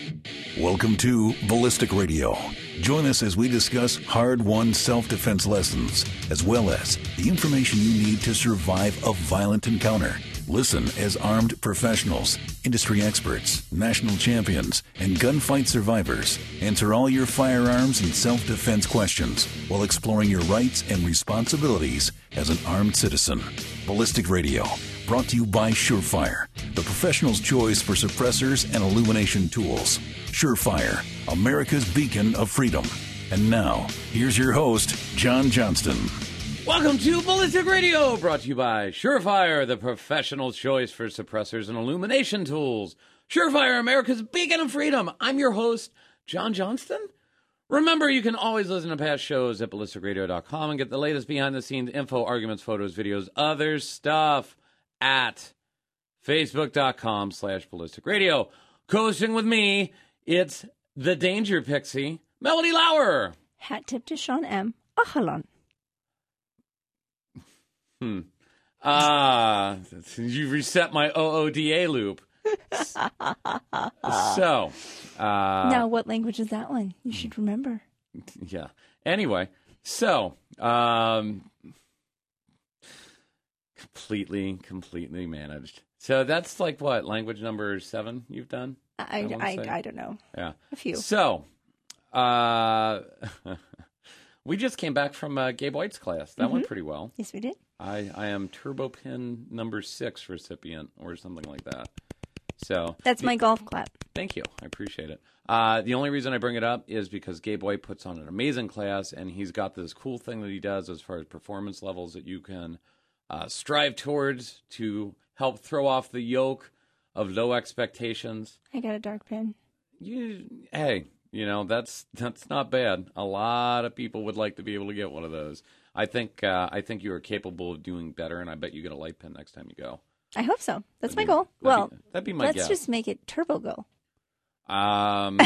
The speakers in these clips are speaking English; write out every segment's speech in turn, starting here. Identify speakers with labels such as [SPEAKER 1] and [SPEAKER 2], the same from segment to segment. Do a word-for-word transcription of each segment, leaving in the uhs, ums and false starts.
[SPEAKER 1] Welcome to Ballistic Radio. Join us as we discuss hard-won self-defense lessons, as well as the information you need to survive a violent encounter. Listen as armed professionals, industry experts, national champions, and gunfight survivors answer all your firearms and self-defense questions while exploring your rights and responsibilities as an armed citizen. Ballistic Radio, brought to you by Surefire, the professional's choice for suppressors and illumination tools. Surefire, America's beacon of freedom. And now, here's your host, John Johnston.
[SPEAKER 2] Welcome to Ballistic Radio, brought to you by Surefire, the professional choice for suppressors and illumination tools. Surefire, America's beacon of freedom. I'm your host, John Johnston. Remember, you can always listen to past shows at ballistic radio dot com and get the latest behind-the-scenes info, arguments, photos, videos, other stuff at facebook.com slash ballistic radio. Co-hosting with me, it's the Danger Pixie, Melody Lauer.
[SPEAKER 3] Hat tip to Sean M. Ahalan.
[SPEAKER 2] Hmm. Ah, you reset my O O D A loop. So, uh,
[SPEAKER 3] now, what language is that one? You should remember.
[SPEAKER 2] Yeah. Anyway, so, um, completely, completely managed. So that's like what, language number seven you've done?
[SPEAKER 3] I,
[SPEAKER 2] I,
[SPEAKER 3] I, I don't know.
[SPEAKER 2] Yeah.
[SPEAKER 3] A few.
[SPEAKER 2] So, uh, we just came back from uh, Gabe White's class. That mm-hmm. went pretty well.
[SPEAKER 3] Yes, we did.
[SPEAKER 2] I, I am Turbo Pin number six recipient or something like that. So
[SPEAKER 3] that's my golf clap.
[SPEAKER 2] Thank you. I appreciate it. Uh, the only reason I bring it up is because Gabe White puts on an amazing class, and he's got this cool thing that he does as far as performance levels that you can uh, strive towards to help throw off the yoke of low expectations.
[SPEAKER 3] I got a dark pin.
[SPEAKER 2] You, hey, you know, that's that's not bad. A lot of people would like to be able to get one of those. I think uh, I think you are capable of doing better, and I bet you get a light pin next time you go.
[SPEAKER 3] I hope so. That's
[SPEAKER 2] that'd
[SPEAKER 3] my
[SPEAKER 2] be,
[SPEAKER 3] goal.
[SPEAKER 2] That'd
[SPEAKER 3] well,
[SPEAKER 2] be, that'd be my
[SPEAKER 3] let's
[SPEAKER 2] guess.
[SPEAKER 3] just make it turbo go.
[SPEAKER 2] Um,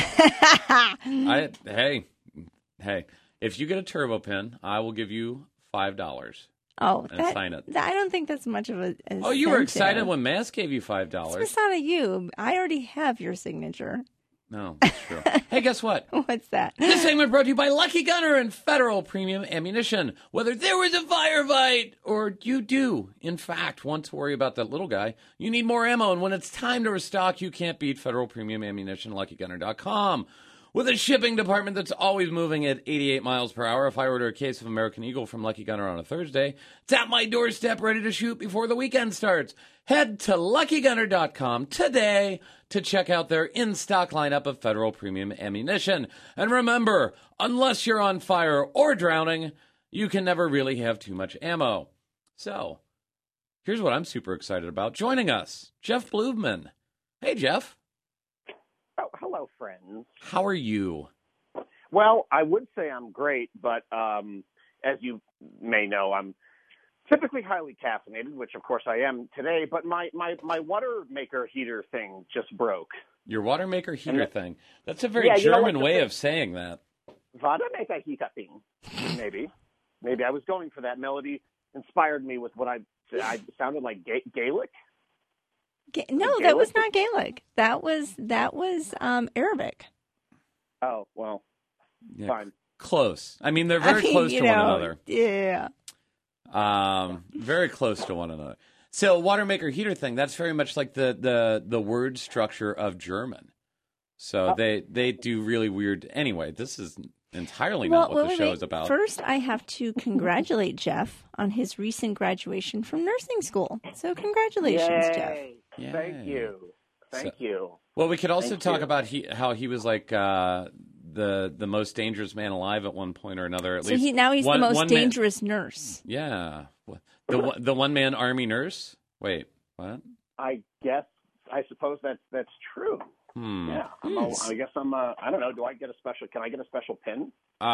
[SPEAKER 2] I hey hey, if you get a turbo pin, I will give you five dollars.
[SPEAKER 3] Oh,
[SPEAKER 2] and
[SPEAKER 3] that,
[SPEAKER 2] sign it.
[SPEAKER 3] I don't think that's much of a. a
[SPEAKER 2] oh, you were
[SPEAKER 3] incentive.
[SPEAKER 2] excited when Mass gave you five dollars.
[SPEAKER 3] It's not a you. I already have your signature.
[SPEAKER 2] No, that's true. Hey, guess what?
[SPEAKER 3] What's that?
[SPEAKER 2] This segment brought to you by Lucky Gunner and Federal Premium Ammunition. Whether there was a firefight or you do, in fact, want to worry about that little guy, you need more ammo. And when it's time to restock, you can't beat Federal Premium Ammunition, lucky gunner dot com. With a shipping department that's always moving at eighty-eight miles per hour, if I order a case of American Eagle from Lucky Gunner on a Thursday, it's at my doorstep ready to shoot before the weekend starts. Head to lucky gunner dot com today to check out their in-stock lineup of Federal Premium Ammunition. And remember, unless you're on fire or drowning, you can never really have too much ammo. So, here's what I'm super excited about. Joining us, Jeff Bluvman. Hey, Jeff.
[SPEAKER 4] Oh, hello, friends.
[SPEAKER 2] How are you?
[SPEAKER 4] Well, I would say I'm great, but um, as you may know, I'm typically highly caffeinated, which of course I am today, but my, my, my water maker heater thing just broke.
[SPEAKER 2] Your water maker heater
[SPEAKER 4] that,
[SPEAKER 2] thing? That's a very
[SPEAKER 4] yeah,
[SPEAKER 2] German
[SPEAKER 4] you know,
[SPEAKER 2] way
[SPEAKER 4] thing,
[SPEAKER 2] of saying that.
[SPEAKER 4] Water maker heater thing. Maybe. Maybe I was going for that. Melody inspired me with what I, I sounded like Ga- Gaelic.
[SPEAKER 3] Ga- no, that was not Gaelic. That was that was um, Arabic.
[SPEAKER 4] Oh, well,
[SPEAKER 2] yeah,
[SPEAKER 4] fine.
[SPEAKER 2] Close. I mean, they're very
[SPEAKER 3] I mean,
[SPEAKER 2] close to
[SPEAKER 3] know,
[SPEAKER 2] one another.
[SPEAKER 3] Yeah.
[SPEAKER 2] Um, very close to one another. So, water maker heater thing, that's very much like the, the, the word structure of German. So,
[SPEAKER 4] oh.
[SPEAKER 2] they, they do really weird. Anyway, this is entirely
[SPEAKER 3] well,
[SPEAKER 2] not what
[SPEAKER 3] well,
[SPEAKER 2] the
[SPEAKER 3] wait,
[SPEAKER 2] show
[SPEAKER 3] wait.
[SPEAKER 2] is about.
[SPEAKER 3] First, I have to congratulate Jeff on his recent graduation from nursing school. So, congratulations,
[SPEAKER 4] Yay.
[SPEAKER 3] Jeff.
[SPEAKER 2] Yay.
[SPEAKER 4] Thank you. Thank
[SPEAKER 2] So,
[SPEAKER 4] you.
[SPEAKER 2] Well, we could also
[SPEAKER 4] Thank
[SPEAKER 2] talk
[SPEAKER 4] you.
[SPEAKER 2] about he, how he was like uh, the the most dangerous man alive at one point or another. At
[SPEAKER 3] So
[SPEAKER 2] least
[SPEAKER 3] he now he's
[SPEAKER 2] one,
[SPEAKER 3] the most
[SPEAKER 2] one man-
[SPEAKER 3] dangerous nurse.
[SPEAKER 2] Yeah, the one- the one man army nurse. Wait, what?
[SPEAKER 4] I guess, I suppose that's that's true.
[SPEAKER 2] Hmm.
[SPEAKER 4] Yeah, I'm a, I guess I'm. A, I don't know. Do I get a special? Can I get a special pin?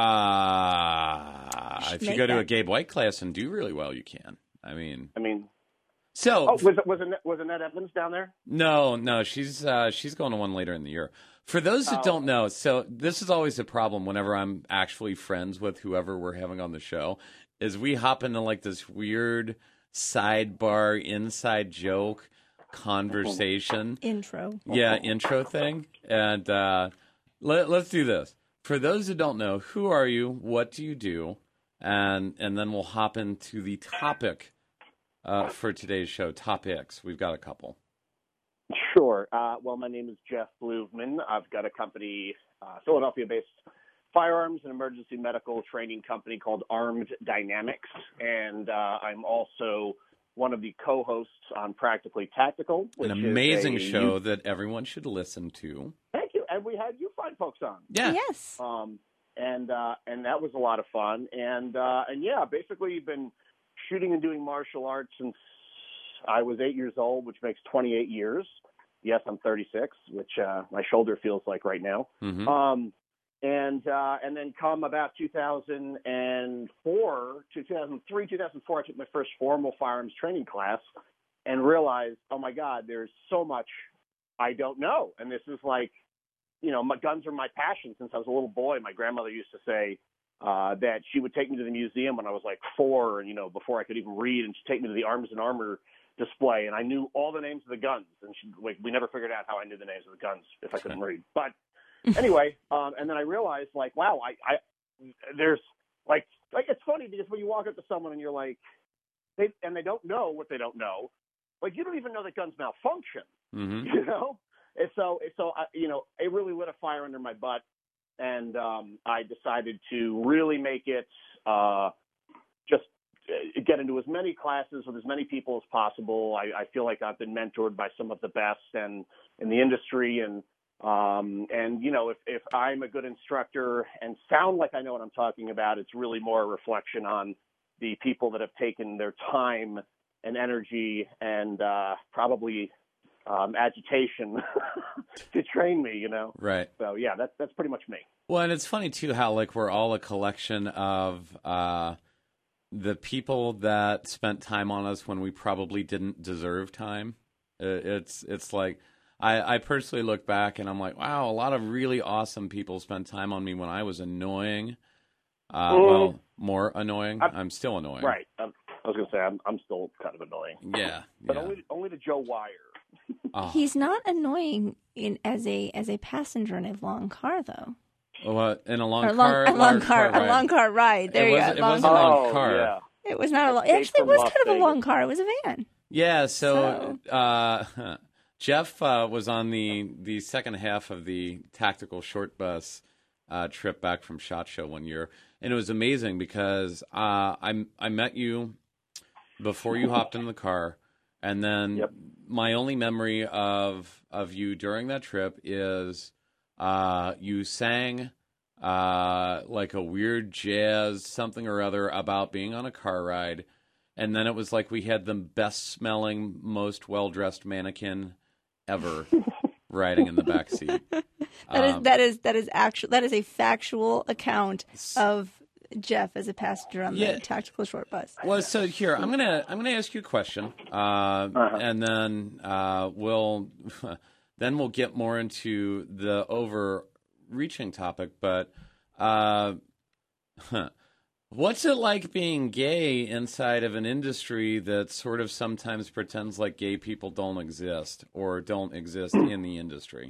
[SPEAKER 2] Uh, if you
[SPEAKER 3] make
[SPEAKER 2] go to
[SPEAKER 3] that.
[SPEAKER 2] a Gabe White class and do really well, you can. I mean,
[SPEAKER 4] I mean,
[SPEAKER 2] so
[SPEAKER 4] oh, was it was Annette, was Annette Evans down there?
[SPEAKER 2] no, no, she's uh, she's going to one later in the year. For those that
[SPEAKER 4] Oh.
[SPEAKER 2] don't know, so this is always a problem whenever I'm actually friends with whoever we're having on the show, is we hop into like this weird sidebar inside joke conversation.
[SPEAKER 3] Intro.
[SPEAKER 2] Yeah, intro thing. And uh, let, let's do this. For those who don't know, who are you? What do you do? And and then we'll hop into the topic uh, for today's show. Topics. We've got a couple.
[SPEAKER 4] Sure. Uh, well, my name is Jeff Bluvman. I've got a company, uh, Philadelphia-based firearms and emergency medical training company called Armed Dynamics. And uh, I'm also one of the co-hosts on Practically Tactical, which
[SPEAKER 2] An amazing
[SPEAKER 4] is a,
[SPEAKER 2] show that everyone should listen to.
[SPEAKER 4] Thank you. And we had you fine folks on.
[SPEAKER 2] Yeah.
[SPEAKER 3] Yes.
[SPEAKER 4] Um, and uh, and that was a lot of fun. And uh, and yeah, basically, you've been shooting and doing martial arts since I was eight years old, which makes twenty-eight years. Yes, I'm thirty-six, which uh, my shoulder feels like right now.
[SPEAKER 2] Mm-hmm.
[SPEAKER 4] Um, and uh, and then come about two thousand four, two thousand three, two thousand four, I took my first formal firearms training class and realized, oh my God, there's so much I don't know. And this is like, you know, my guns are my passion since I was a little boy. My grandmother used to say uh, that she would take me to the museum when I was like four, and, you know, before I could even read, and she'd take me to the Arms and Armor display, and I knew all the names of the guns. And she, like, we never figured out how I knew the names of the guns if I couldn't read. But anyway, um, and then I realized, like, wow, I, I there's like, like it's funny because when you walk up to someone and you're like, they and they don't know what they don't know, like you don't even know that guns malfunction,
[SPEAKER 2] Mm-hmm.
[SPEAKER 4] you know. And so, so I, you know, it really lit a fire under my butt, and um, I decided to really make it uh, just get into as many classes with as many people as possible. I, I feel like I've been mentored by some of the best and in the industry, and um, and you know, if if I'm a good instructor and sound like I know what I'm talking about, it's really more a reflection on the people that have taken their time and energy and uh, probably um, agitation to train me, you know.
[SPEAKER 2] Right.
[SPEAKER 4] So yeah, that's that's pretty much me.
[SPEAKER 2] Well, and it's funny too how like we're all a collection of uh, the people that spent time on us when we probably didn't deserve time. It's it's like I, I personally look back and I'm like, wow, a lot of really awesome people spent time on me when I was annoying. Uh,
[SPEAKER 4] Mm.
[SPEAKER 2] Well, more annoying.
[SPEAKER 4] I'm-
[SPEAKER 2] I'm still annoying.
[SPEAKER 4] Right. Um, I was gonna say I'm I'm still kind of annoying,
[SPEAKER 2] Yeah.
[SPEAKER 4] but
[SPEAKER 2] yeah.
[SPEAKER 4] only only to Joe Wire.
[SPEAKER 2] Oh.
[SPEAKER 3] He's not annoying in as a as a passenger in a long car, though.
[SPEAKER 2] Well, in a long
[SPEAKER 3] Or a long,
[SPEAKER 2] car,
[SPEAKER 3] a long car,
[SPEAKER 2] ride.
[SPEAKER 3] a long car ride. There
[SPEAKER 2] It
[SPEAKER 3] you
[SPEAKER 2] wasn't-
[SPEAKER 3] go.
[SPEAKER 2] it
[SPEAKER 3] long
[SPEAKER 2] wasn't a
[SPEAKER 3] car.
[SPEAKER 2] long car.
[SPEAKER 4] Oh, yeah.
[SPEAKER 3] It was not a long.
[SPEAKER 4] Escape
[SPEAKER 3] Actually, it
[SPEAKER 4] from
[SPEAKER 3] was
[SPEAKER 4] Las
[SPEAKER 3] kind of a long
[SPEAKER 4] Vegas.
[SPEAKER 3] car. It was a van.
[SPEAKER 2] Yeah, so, uh, Jeff uh, was on the, the second half of the tactical short bus uh, trip back from SHOT Show one year, and it was amazing because uh, I I met you before you hopped in the car, and then
[SPEAKER 4] Yep.
[SPEAKER 2] my only memory of of you during that trip is uh, you sang uh, like a weird jazz something or other about being on a car ride. And then it was like we had the best smelling, most well dressed mannequin ever riding in the back seat.
[SPEAKER 3] That is
[SPEAKER 2] Um,
[SPEAKER 3] that is that is actual that is a factual account of Jeff as a passenger on
[SPEAKER 2] Yeah.
[SPEAKER 3] the tactical short bus.
[SPEAKER 2] Well, so here I'm gonna I'm gonna ask you a question, uh, and then uh, we'll then we'll get more into the overreaching topic. But uh, huh. What's it like being gay inside of an industry that sort of sometimes pretends like gay people don't exist or don't exist in the industry?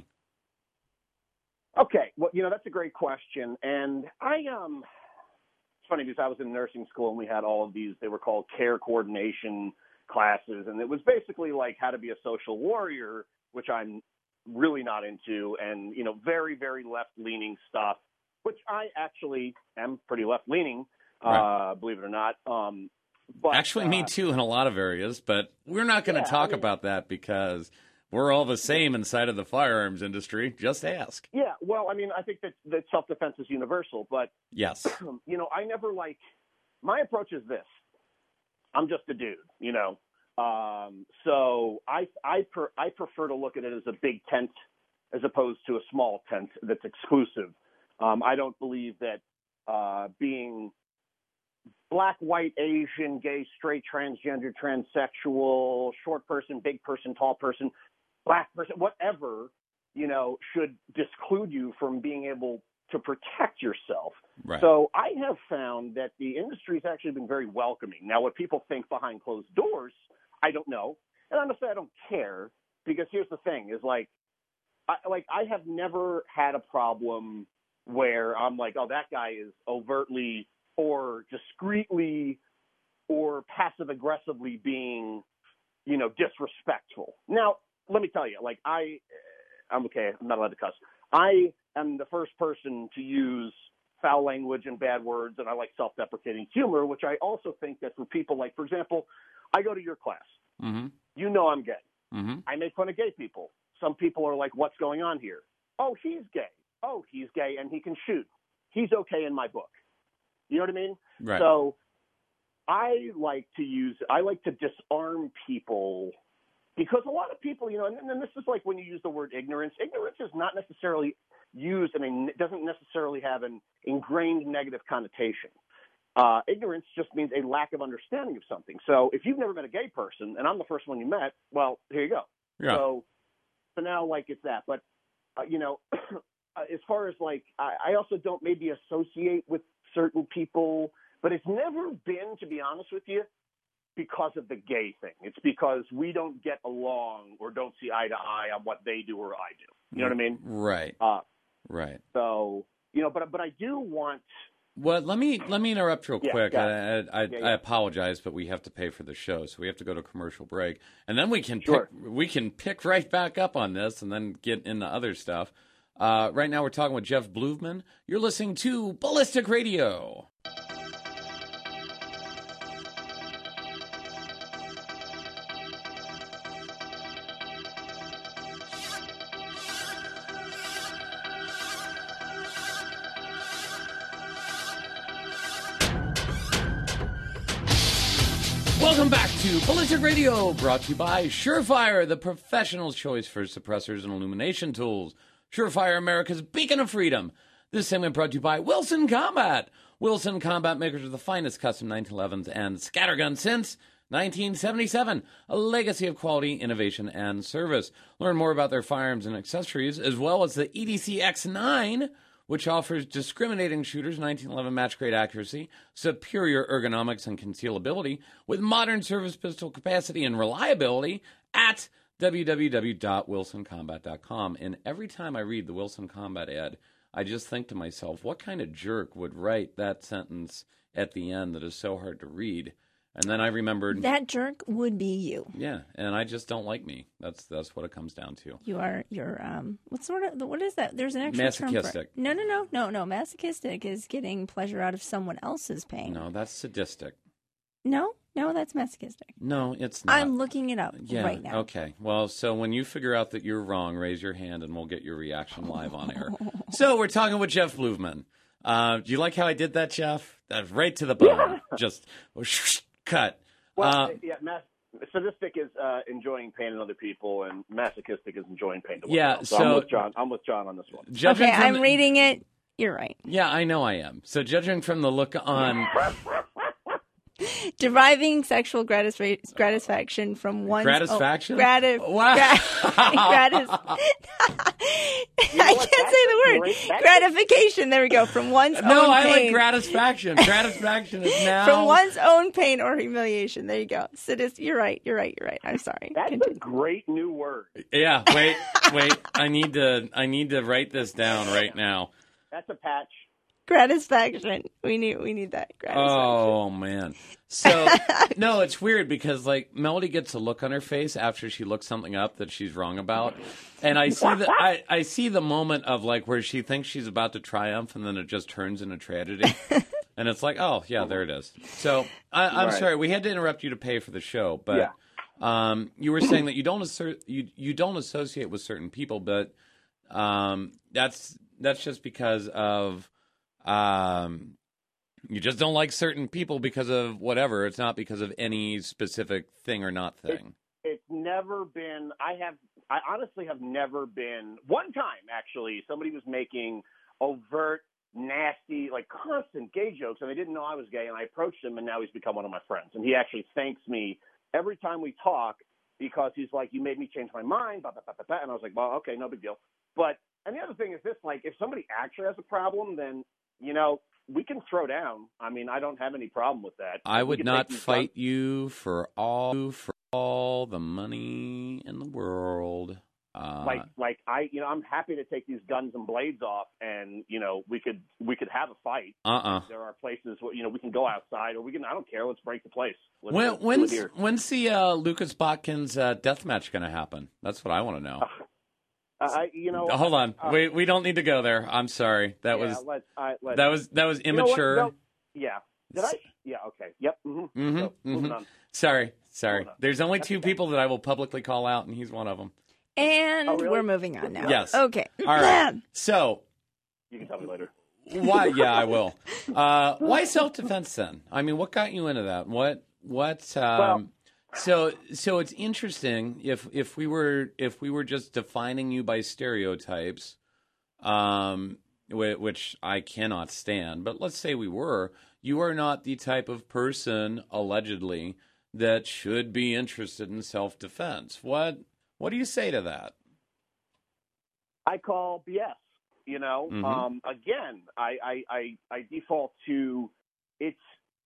[SPEAKER 4] Okay, well, you know, that's a great question, and I um, it's funny because I was in nursing school and we had all of these. They were called care coordination classes, and it was basically like how to be a social warrior, which I'm really not into, and you know, very very left leaning stuff, which I actually am pretty left leaning.
[SPEAKER 2] Right.
[SPEAKER 4] Uh, believe it or not. Um, but,
[SPEAKER 2] Actually, me
[SPEAKER 4] uh,
[SPEAKER 2] too in a lot of areas, but we're not going to
[SPEAKER 4] Yeah,
[SPEAKER 2] talk
[SPEAKER 4] I mean-
[SPEAKER 2] about that because we're all the same inside of the firearms industry. Just ask.
[SPEAKER 4] Yeah, well, I mean, I think that, that self-defense is universal, but,
[SPEAKER 2] Yes.
[SPEAKER 4] you know, I never like – my approach is this. I'm just a dude, you know. Um, so I I, per, I prefer to look at it as a big tent as opposed to a small tent that's exclusive. Um, I don't believe that uh, being – black, white, Asian, gay, straight, transgender, transsexual, short person, big person, tall person, black person, whatever, you know, should disclude you from being able to protect yourself.
[SPEAKER 2] Right.
[SPEAKER 4] So I have found that the industry has actually been very welcoming. Now, what people think behind closed doors, I don't know. And honestly, I don't care because here's the thing: is like, I, like I have never had a problem where I'm like, oh, that guy is overtly or discreetly or passive aggressively being, you know, disrespectful. Now, let me tell you, like I, I'm okay. I'm not allowed to cuss. I am the first person to use foul language and bad words, and I like self-deprecating humor, which I also think that for people like, for example, I go to your class.
[SPEAKER 2] Mm-hmm.
[SPEAKER 4] You know I'm gay.
[SPEAKER 2] Mm-hmm.
[SPEAKER 4] I make fun of gay people. Some people are like, what's going on here? Oh, he's gay. Oh, he's gay and he can shoot. He's okay in my book. You know what I mean?
[SPEAKER 2] Right.
[SPEAKER 4] So I like to use, I like to disarm people because a lot of people, you know, and, and this is like when you use the word ignorance. Ignorance is not necessarily used and I mean, it doesn't necessarily have an ingrained negative connotation. Uh, ignorance just means a lack of understanding of something. So if you've never met a gay person and I'm the first one you met, well, here you go.
[SPEAKER 2] Yeah.
[SPEAKER 4] So, so now like it's that. But, uh, you know, as far as like, I, I also don't maybe associate with certain people, but it's never been, to be honest with you, because of the gay thing. It's because we don't get along or don't see eye to eye on what they do or I do. You know what I mean?
[SPEAKER 2] Right.
[SPEAKER 4] Uh,
[SPEAKER 2] right.
[SPEAKER 4] So, you know, but but I do want.
[SPEAKER 2] Well, let me let me interrupt real
[SPEAKER 4] Yeah,
[SPEAKER 2] quick.
[SPEAKER 4] got
[SPEAKER 2] I, I, I,
[SPEAKER 4] Yeah, yeah.
[SPEAKER 2] I apologize, but we have to pay for the show, so we have to go to commercial break, and then we can
[SPEAKER 4] Sure.
[SPEAKER 2] pick, we can pick right back up on this, and then get into other stuff. Uh, right now, we're talking with Jeff Bluvman. You're listening to Ballistic Radio. Welcome back to Ballistic Radio, brought to you by Surefire, the professional choice for suppressors and illumination tools. Surefire, America's beacon of freedom. This segment brought to you by Wilson Combat. Wilson Combat, makers of the finest custom nineteen elevens and scatterguns since nineteen seventy-seven. A legacy of quality, innovation, and service. Learn more about their firearms and accessories, as well as the E D C X nine, which offers discriminating shooters nineteen eleven match-grade accuracy, superior ergonomics and concealability, with modern service pistol capacity and reliability at w w w dot wilson combat dot com. And every time I read the Wilson Combat ad, I just think to myself, what kind of jerk would write that sentence at the end that is so hard to read? And then I remembered
[SPEAKER 3] That jerk would be you.
[SPEAKER 2] yeah, and I just don't like me. That's that's what it comes down to.
[SPEAKER 3] You are you're um what sort of what is that? There's an extra term for
[SPEAKER 2] Masochistic.
[SPEAKER 3] it. No, no, no, no, no. Masochistic is getting pleasure out of someone else's pain.
[SPEAKER 2] No, that's sadistic.
[SPEAKER 3] No, no, that's masochistic.
[SPEAKER 2] No, it's not.
[SPEAKER 3] I'm looking it up
[SPEAKER 2] Yeah,
[SPEAKER 3] right now.
[SPEAKER 2] okay. Well, so when you figure out that you're wrong, raise your hand and we'll get your reaction live on air. So we're talking with Jeff Bluvman. Uh, do you like how I did that, Jeff? That's right to the bone. Just cut.
[SPEAKER 4] Well,
[SPEAKER 2] Uh,
[SPEAKER 4] yeah, mas- sadistic is uh, enjoying pain in other people, and masochistic is enjoying pain to
[SPEAKER 2] Yeah,
[SPEAKER 4] oneself.
[SPEAKER 2] so-
[SPEAKER 4] I'm with John. I'm with John on this one.
[SPEAKER 2] judging
[SPEAKER 3] Okay,
[SPEAKER 2] from
[SPEAKER 3] I'm
[SPEAKER 2] the-
[SPEAKER 3] reading it. You're right.
[SPEAKER 2] Yeah, I know I am. So judging from the look on
[SPEAKER 3] Deriving sexual gratis- gratisfaction from one's
[SPEAKER 2] Gratisfaction?
[SPEAKER 3] Own, gratis,
[SPEAKER 2] Wow.
[SPEAKER 3] gra- gratis. I
[SPEAKER 4] what?
[SPEAKER 3] can't say the word.
[SPEAKER 4] That's great.
[SPEAKER 3] Gratification. There we go. From one's
[SPEAKER 2] no,
[SPEAKER 3] own
[SPEAKER 2] I like
[SPEAKER 3] pain.
[SPEAKER 2] gratisfaction. Gratisfaction is now
[SPEAKER 3] From one's own pain or humiliation. There you go. Sadist. You're right. You're right. You're right. I'm sorry.
[SPEAKER 4] That's
[SPEAKER 3] Continue.
[SPEAKER 4] a great new word.
[SPEAKER 2] Yeah, wait, wait. I need to I need to write this down right now.
[SPEAKER 4] That's a patch.
[SPEAKER 3] Gratisfaction. We need. We need that. Gratisfaction.
[SPEAKER 2] Oh man. So no, it's weird because like Melody gets a look on her face after she looks something up that she's wrong about, and I see the I, I see the moment of like where she thinks she's about to triumph, and then it just turns into tragedy, and it's like, oh yeah, there it is. So I, I'm
[SPEAKER 4] Right.
[SPEAKER 2] sorry, we had to interrupt you to pay for the show, but
[SPEAKER 4] Yeah.
[SPEAKER 2] um, you were saying that you don't assert, you you don't associate with certain people, but um, that's that's just because of um. You just don't like certain people because of whatever. It's not because of any specific thing or not thing.
[SPEAKER 4] It's never been. I have. I honestly have never been. One time, actually, somebody was making overt, nasty, like constant gay jokes, and I didn't know I was gay. And I approached him, and now he's become one of my friends. And he actually thanks me every time we talk because he's like, "You made me change my mind." Blah, blah, blah, blah, blah. And I was like, "Well, okay, no big deal." But and the other thing is this: like, if somebody actually has a problem, then you know. We can throw down. I mean, I don't have any problem with that.
[SPEAKER 2] I
[SPEAKER 4] We
[SPEAKER 2] would
[SPEAKER 4] can
[SPEAKER 2] not
[SPEAKER 4] take these
[SPEAKER 2] fight you for all for all the money in the world. Uh,
[SPEAKER 4] like, like I, you know, I'm happy to take these guns and blades off, and you know, we could we could have a fight.
[SPEAKER 2] uh-uh.
[SPEAKER 4] There are places where you know we can go outside, or we can. I don't care. Let's break the place. Let's,
[SPEAKER 2] When,
[SPEAKER 4] let's do it
[SPEAKER 2] when's
[SPEAKER 4] here.
[SPEAKER 2] when's the uh, Lucas Botkin's uh, death match going to happen? That's what I want to know.
[SPEAKER 4] Uh, I, you know,
[SPEAKER 2] Hold on,
[SPEAKER 4] uh,
[SPEAKER 2] we we don't need to go there. I'm sorry. That
[SPEAKER 4] yeah,
[SPEAKER 2] was
[SPEAKER 4] let's, I, let's,
[SPEAKER 2] that was that was
[SPEAKER 4] you know what?
[SPEAKER 2] immature.
[SPEAKER 4] No, yeah. Did I? Yeah. Okay. Yep. Mm-hmm.
[SPEAKER 2] Mm-hmm,
[SPEAKER 4] So, moving
[SPEAKER 2] mm-hmm.
[SPEAKER 4] on.
[SPEAKER 2] Sorry, sorry.
[SPEAKER 4] Moving on.
[SPEAKER 2] There's only two people that I will publicly call out, and he's one of them.
[SPEAKER 3] And
[SPEAKER 4] Oh, really?
[SPEAKER 3] we're moving on now.
[SPEAKER 2] Yes.
[SPEAKER 3] Okay.
[SPEAKER 2] All right. So,
[SPEAKER 4] You can tell me later.
[SPEAKER 2] why? Yeah, I will. Uh, why self-defense then? I mean, what got you into that? What? What? Um,
[SPEAKER 4] Well-
[SPEAKER 2] so, so it's interesting if if we were if we were just defining you by stereotypes, um, wh- which I cannot stand. But let's say we were. You are not the type of person, allegedly, that should be interested in self-defense. What? What do you say to that?
[SPEAKER 4] I call B S. You know,
[SPEAKER 2] Mhm.
[SPEAKER 4] um, again, I, I, I, I default to it's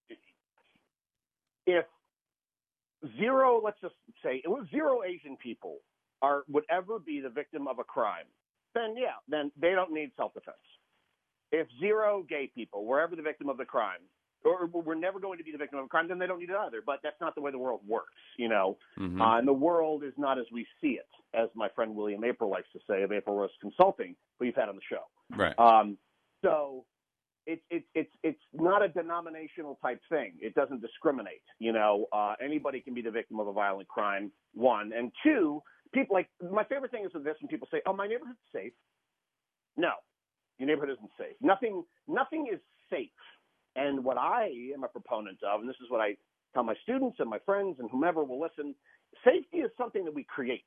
[SPEAKER 4] if zero, let's just say it was zero Asian people are would ever be the victim of a crime, then yeah, then they don't need self-defense. If zero gay people were ever the victim of the crime, or we're never going to be the victim of a crime, then they don't need it either. But that's not the way the world works, you know.
[SPEAKER 2] Mhm.
[SPEAKER 4] Uh, and the world is not as we see it, as my friend William April likes to say of April Rose Consulting, who you've had on the show.
[SPEAKER 2] Right.
[SPEAKER 4] Um, so it's it's it's it's not a denominational type thing. It doesn't discriminate. You know, uh, anybody can be the victim of a violent crime. One and two, people like my favorite thing is with this when people say, "Oh, my neighborhood's safe." No, your neighborhood isn't safe. Nothing nothing is safe. And what I am a proponent of, and this is what I tell my students and my friends and whomever will listen, safety is something that we create.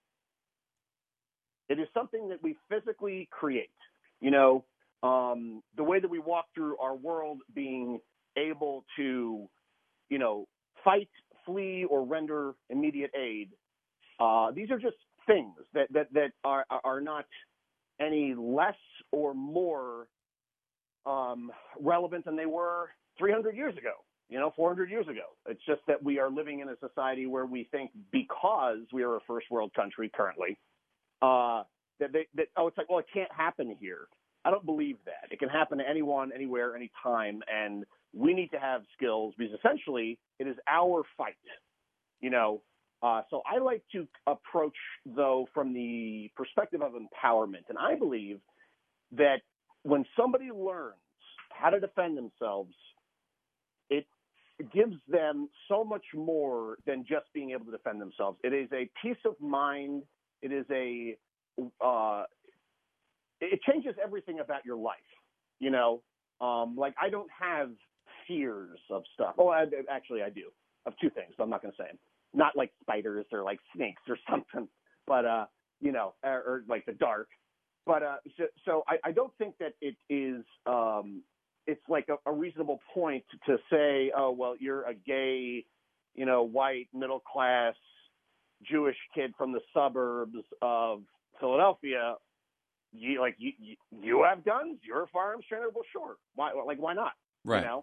[SPEAKER 4] It is something that we physically create. You know, um, the way that we walk through our world being able to, you know, fight, flee, or render immediate aid, uh, these are just things that, that, that are, are not any less or more um, relevant than they were three hundred years ago, you know, four hundred years ago. It's just that we are living in a society where we think because we are a first world country currently, uh, that, they, that, oh, it's like, well, it can't happen here. I don't believe that. It can happen to anyone, anywhere, anytime, and we need to have skills because essentially it is our fight, you know. Uh, so I like to approach, though, from the perspective of empowerment, and I believe that when somebody learns how to defend themselves, it gives them so much more than just being able to defend themselves. It is a peace of mind. It is a, uh, it changes everything about your life. You know, um, like I don't have fears of stuff. Oh, I, actually I do, of two things, but I'm not going to say them. Not like spiders or like snakes or something, but, uh, you know, or, or like the dark. But uh, so, so I, I don't think that it is um, it's like a, a reasonable point to say, oh, well, you're a gay, you know, white, middle class, Jewish kid from the suburbs of Philadelphia. You like you, you, you have guns. You're a firearms trainer. Well, sure. Why? Like, why not?
[SPEAKER 2] Right.
[SPEAKER 4] You know?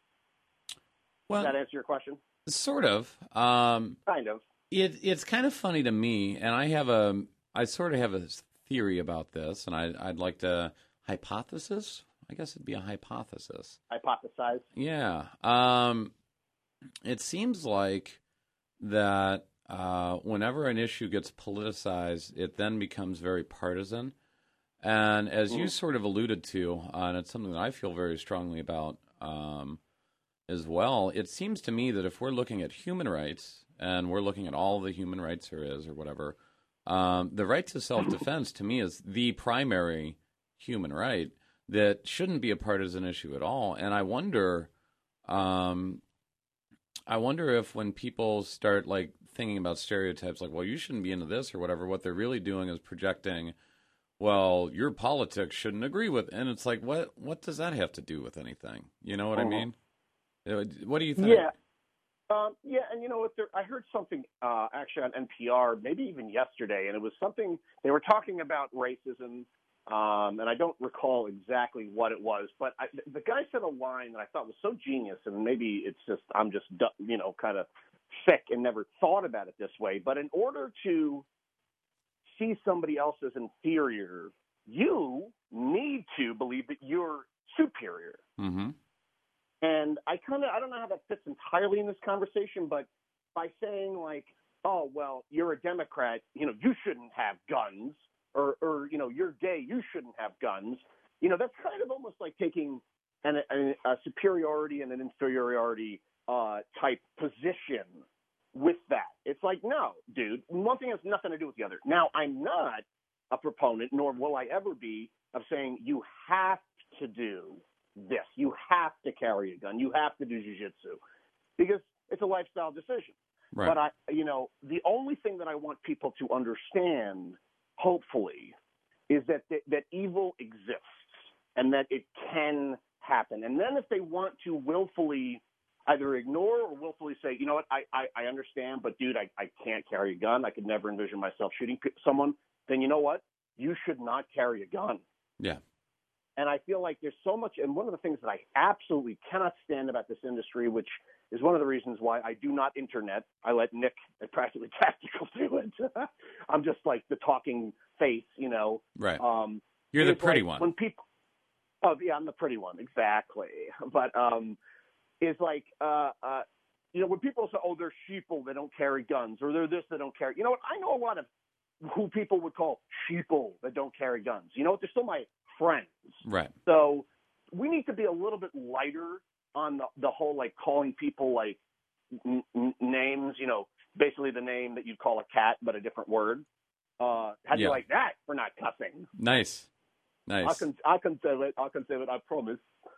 [SPEAKER 2] Well,
[SPEAKER 4] Does that answer your question?
[SPEAKER 2] sort of. Um,
[SPEAKER 4] Kind of.
[SPEAKER 2] it it's kind of funny to me, and I have a I sort of have a theory about this, and I, I'd like to hypothesis. I guess it'd be a hypothesis.
[SPEAKER 4] Hypothesize.
[SPEAKER 2] Yeah. Um, it seems like that uh, whenever an issue gets politicized, it then becomes very partisan. And as you
[SPEAKER 4] Mhm.
[SPEAKER 2] sort of alluded to, uh, and it's something that I feel very strongly about um, as well, it seems to me that if we're looking at human rights and we're looking at all the human rights there is or whatever, um, the right to self-defense to me is the primary human right that shouldn't be a partisan issue at all. And I wonder, um, I wonder if when people start like thinking about stereotypes, like, well, you shouldn't be into this or whatever, what they're really doing is projecting, well, your politics shouldn't agree with, and it's like, what, what does that have to do with anything? You know what
[SPEAKER 4] Mhm.
[SPEAKER 2] I mean? Uh, What do you think?
[SPEAKER 4] Yeah. Um, yeah, and you know what? There, I heard something uh, actually on N P R, maybe even yesterday, and it was something they were talking about racism, um, and I don't recall exactly what it was, but I, the guy said a line that I thought was so genius, and maybe it's just I'm just du- you know kind of sick and never thought about it this way. But in order to see somebody else as inferior, you need to believe that you're superior.
[SPEAKER 2] Mm-hmm.
[SPEAKER 4] And I kind of, I don't know how that fits entirely in this conversation, but by saying like, oh, well, you're a Democrat, you know, you shouldn't have guns, or, or you know, you're gay, you shouldn't have guns. You know, that's kind of almost like taking an, a, a superiority and an inferiority uh, type position with that. It's like, no, dude, one thing has nothing to do with the other. Now, I'm not a proponent, nor will I ever be, of saying you have to do this. You have to carry a gun. You have to do jiu-jitsu, because it's a lifestyle decision.
[SPEAKER 2] Right.
[SPEAKER 4] But I, you know, the only thing that I want people to understand, hopefully, is that that, that evil exists and that it can happen. And then if they want to willfully either ignore or willfully say, you know what, I, I, I understand, but dude, I, I can't carry a gun. I could never envision myself shooting someone. Then you know what? You should not carry a gun.
[SPEAKER 2] Yeah.
[SPEAKER 4] And I feel like there's so much, and one of the things that I absolutely cannot stand about this industry, which is one of the reasons why I do not internet. I let Nick at Practically Tactical do it. I'm just like the talking face, you know.
[SPEAKER 2] Right.
[SPEAKER 4] Um,
[SPEAKER 2] You're the pretty
[SPEAKER 4] like
[SPEAKER 2] one.
[SPEAKER 4] When people, oh yeah, I'm the pretty one, exactly. But um, it's like, uh, uh, you know, when people say, oh, they're sheeple, they don't carry guns, or they're this, they don't carry. You know what? I know a lot of who people would call sheeple that don't carry guns. You know what? They're still my friends.
[SPEAKER 2] Right.
[SPEAKER 4] So we need to be a little bit lighter on the, the whole, like, calling people, like, n- n- names, you know, basically the name that you'd call a cat, but a different word. Uh, how do
[SPEAKER 2] Yeah.
[SPEAKER 4] you like that for not cussing?
[SPEAKER 2] Nice. Nice.
[SPEAKER 4] I can, I can say it. I can say it. I promise.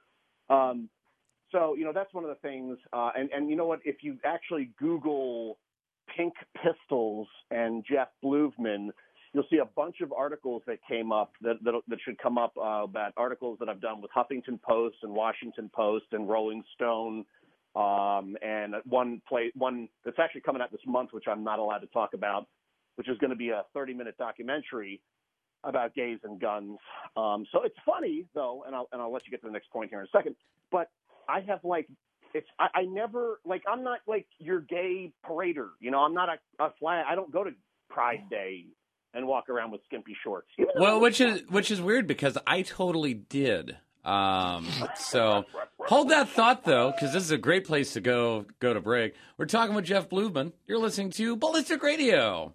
[SPEAKER 4] Um, so, you know, that's one of the things. Uh, and, and you know what? If you actually Google Pink Pistols and Jeff Bluvman, you'll see a bunch of articles that came up that that, that should come up uh, about articles that I've done with Huffington Post and Washington Post and Rolling Stone, um, and one play one that's actually coming out this month, which I'm not allowed to talk about, which is going to be a thirty minute documentary about gays and guns. Um, so it's funny though, and I'll and I'll let you get to the next point here in a second. But I have like it's I, I never like I'm not like your gay parader, you know. I'm not a, a flag. I don't go to Pride Day and walk around with skimpy shorts.
[SPEAKER 2] Well, which is which is weird because I totally did. Um, so hold that thought though, because this is a great place to go go to break. We're talking with Jeff Bluvman. You're listening to Ballistic Radio.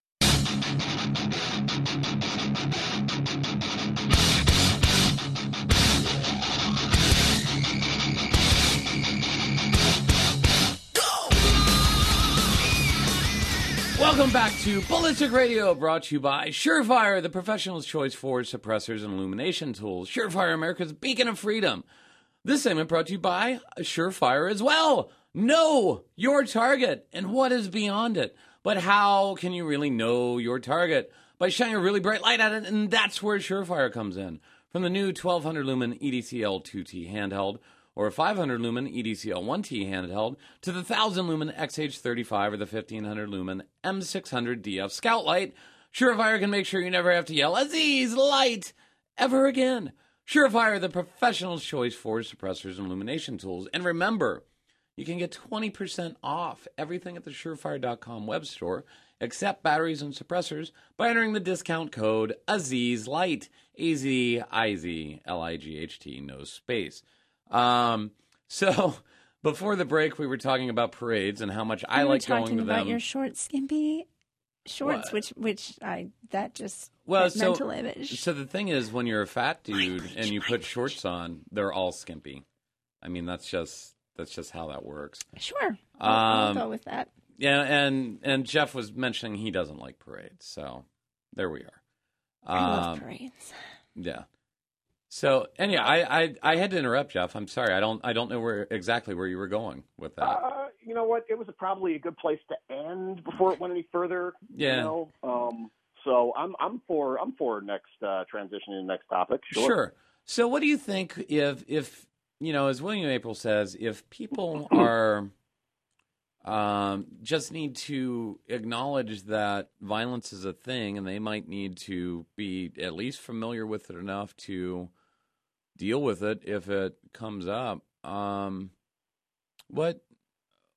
[SPEAKER 2] Welcome back to Ballistic Radio, brought to you by Surefire, the professional's choice for suppressors and illumination tools. Surefire, America's beacon of freedom. This segment brought to you by Surefire as well. Know your target and what is beyond it. But how can you really know your target? By shining a really bright light at it, and that's where Surefire comes in. From the new twelve hundred lumen E D C L two T handheld, or a five hundred lumen E D C L one T handheld, to the one thousand lumen X H thirty-five or the fifteen hundred lumen M six hundred D F Scout Light, Surefire can make sure you never have to yell Aziz Light ever again. Surefire, the professional's choice for suppressors and illumination tools. And remember, you can get twenty percent off everything at the surefire dot com web store, except batteries and suppressors, by entering the discount code Aziz Light, A Z I Z L I G H T, no space. Um, so before the break, we were talking about parades and how much I like going to them.
[SPEAKER 3] We were talking about your short, skimpy shorts,
[SPEAKER 2] What?
[SPEAKER 3] which, which I, that just,
[SPEAKER 2] Well,
[SPEAKER 3] that
[SPEAKER 2] so,
[SPEAKER 3] mental image.
[SPEAKER 2] so the thing is, when you're a fat dude and you put shorts on, they're all skimpy. I mean, that's just, that's just how that works.
[SPEAKER 3] Sure. I'll, I'll
[SPEAKER 2] Um,
[SPEAKER 3] go with that.
[SPEAKER 2] Yeah. And, and Jeff was mentioning he doesn't like parades. So there we are.
[SPEAKER 3] I love
[SPEAKER 2] Um,
[SPEAKER 3] parades.
[SPEAKER 2] Yeah. So, and yeah, I, I, I had to interrupt, Jeff. I'm sorry. I don't, I don't know where exactly where you were going with that.
[SPEAKER 4] Uh, you know what? It was probably a good place to end before it went any further.
[SPEAKER 2] Yeah.
[SPEAKER 4] You know? Um, so I'm I'm for I'm for next uh, transition to the next topic. Sure.
[SPEAKER 2] Sure. So, what do you think if if you know, as William April says, if people are um, just need to acknowledge that violence is a thing, and they might need to be at least familiar with it enough to deal with it if it comes up. Um, what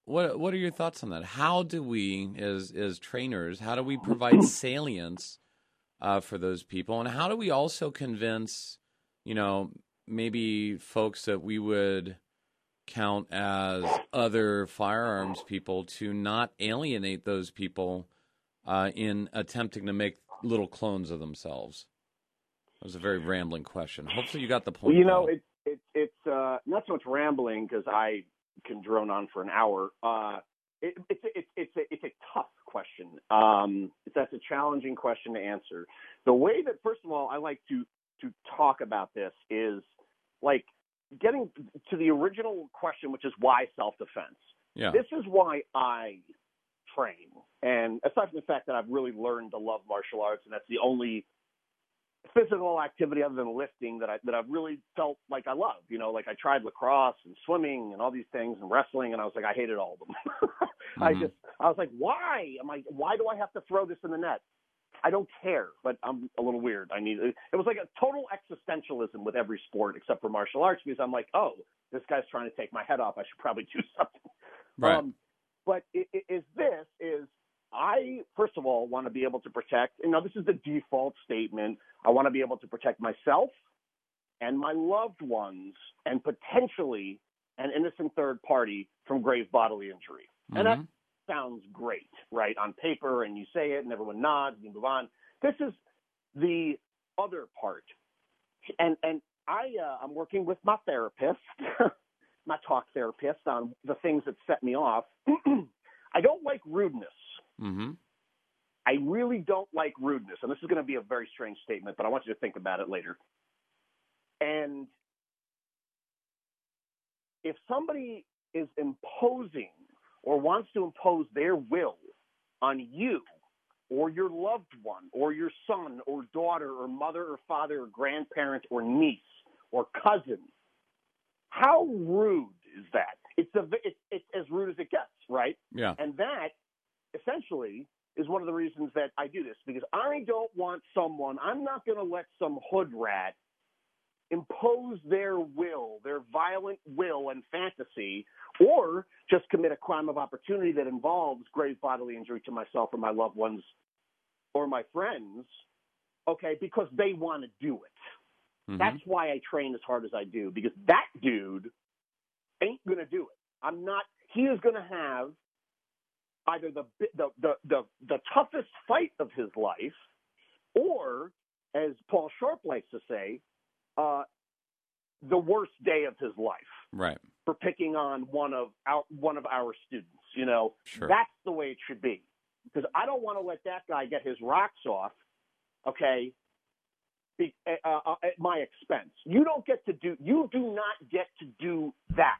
[SPEAKER 2] what what are your thoughts on that? How do we, as as trainers, how do we provide salience uh, for those people, and how do we also convince, you know, maybe folks that we would count as other firearms people to not alienate those people uh, in attempting to make little clones of themselves? That was a very rambling question. Hopefully you got the point.
[SPEAKER 4] Well, you know,
[SPEAKER 2] though.
[SPEAKER 4] it, it, it's uh, not so much rambling because I can drone on for an hour. Uh, it, it's, it's, it's, a, it's a tough question. Um, that's a challenging question to answer. The way that, first of all, I like to, to talk about this is like getting to the original question, which is why self-defense.
[SPEAKER 2] Yeah.
[SPEAKER 4] This is why I train. And aside from the fact that I've really learned to love martial arts, and that's the only physical activity other than lifting that I that I've really felt like I love. You know, like I tried lacrosse and swimming and all these things and wrestling, and I was like, I hated all of them. mm-hmm. I just I was like, why am I? Why do I have to throw this in the net? I don't care, but I'm a little weird. I need it was like a total existentialism with every sport except for martial arts, because I'm like, oh, this guy's trying to take my head off. I should probably do something.
[SPEAKER 2] Right.
[SPEAKER 4] Um, but it, it, is this is I, first of all, want to be able to protect, and now this is the default statement, I want to be able to protect myself and my loved ones and potentially an innocent third party from grave bodily injury. Mm-hmm. And that sounds great, right, on paper, and you say it and everyone nods and you move on. This is the other part. And and I, uh, I'm working with my therapist, my talk therapist, on the things that set me off. I don't like rudeness.
[SPEAKER 2] Mm-hmm.
[SPEAKER 4] I really don't like rudeness. And this is going to be a very strange statement, but I want you to think about it later. And if somebody is imposing or wants to impose their will on you or your loved one or your son or daughter or mother or father or grandparent or niece or cousin, how rude is that? It's, a, it's, it's as rude as it gets, right?
[SPEAKER 2] Yeah.
[SPEAKER 4] And that essentially is one of the reasons that I do this, because I don't want someone, I'm not going to let some hood rat impose their will, their violent will and fantasy, or just commit a crime of opportunity that involves grave bodily injury to myself or my loved ones or my friends, okay, because they want to do it. Mm-hmm. That's why I train as hard as I do, because that dude ain't going to do it. I'm not, he is going to have either the, the the the the toughest fight of his life, or, as Paul Sharp likes to say, uh, the worst day of his life.
[SPEAKER 2] Right.
[SPEAKER 4] For picking on one of our one of our students. You know,
[SPEAKER 2] sure.
[SPEAKER 4] That's the way it should be. Because I don't want to let that guy get his rocks off. Okay. Be, uh, uh, at my expense. You don't get to do. You do not get to do that.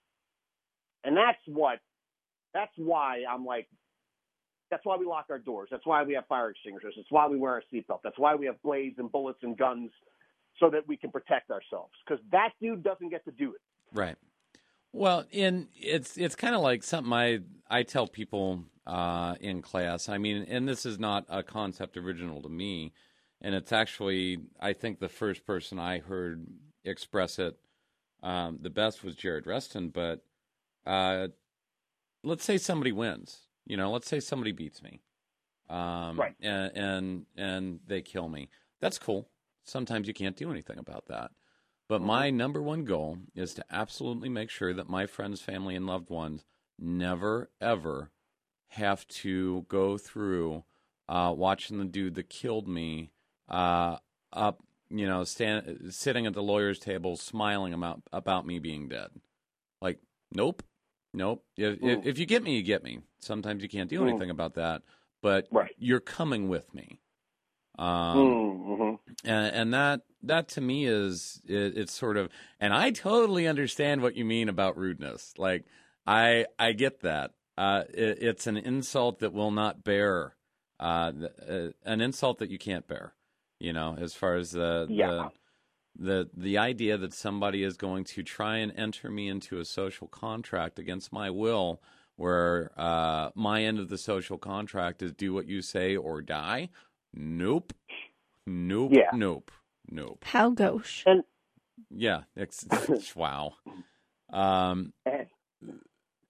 [SPEAKER 4] And that's what. That's why I'm like, that's why we lock our doors. That's why we have fire extinguishers. That's why we wear our seatbelt. That's why we have blades and bullets and guns, so that we can protect ourselves. Because that dude doesn't get to do it.
[SPEAKER 2] Right. Well, in it's it's kind of like something I, I tell people uh, in class. I mean, and this is not a concept original to me. And it's actually, I think the first person I heard express it um, the best was Jared Reston. But uh let's say somebody wins, you know, let's say somebody beats me, um,
[SPEAKER 4] right.
[SPEAKER 2] and, and, and they kill me. That's cool. Sometimes you can't do anything about that. But mm-hmm. my number one goal is to absolutely make sure that my friends, family, and loved ones never, ever have to go through uh, watching the dude that killed me uh, up, you know, stand, sitting at the lawyer's table, smiling about, about me being dead. Like, nope. Nope. If, mm. if you get me, you get me. Sometimes you can't do mm. anything about that, but
[SPEAKER 4] right.
[SPEAKER 2] you're coming with me. Um,
[SPEAKER 4] mm-hmm.
[SPEAKER 2] and, and that that to me is it, it's sort of, and I totally understand what you mean about rudeness. Like I I get that. Uh, it, it's an insult that will not bear, uh, uh, an insult that you can't bear. You know, as far as the
[SPEAKER 4] yeah.
[SPEAKER 2] the. The the idea that somebody is going to try and enter me into a social contract against my will, where uh, my end of the social contract is do what you say or die, nope, nope,
[SPEAKER 4] yeah.
[SPEAKER 2] nope, nope.
[SPEAKER 3] How gauche.
[SPEAKER 4] And
[SPEAKER 2] yeah, it's, it's wow. Um,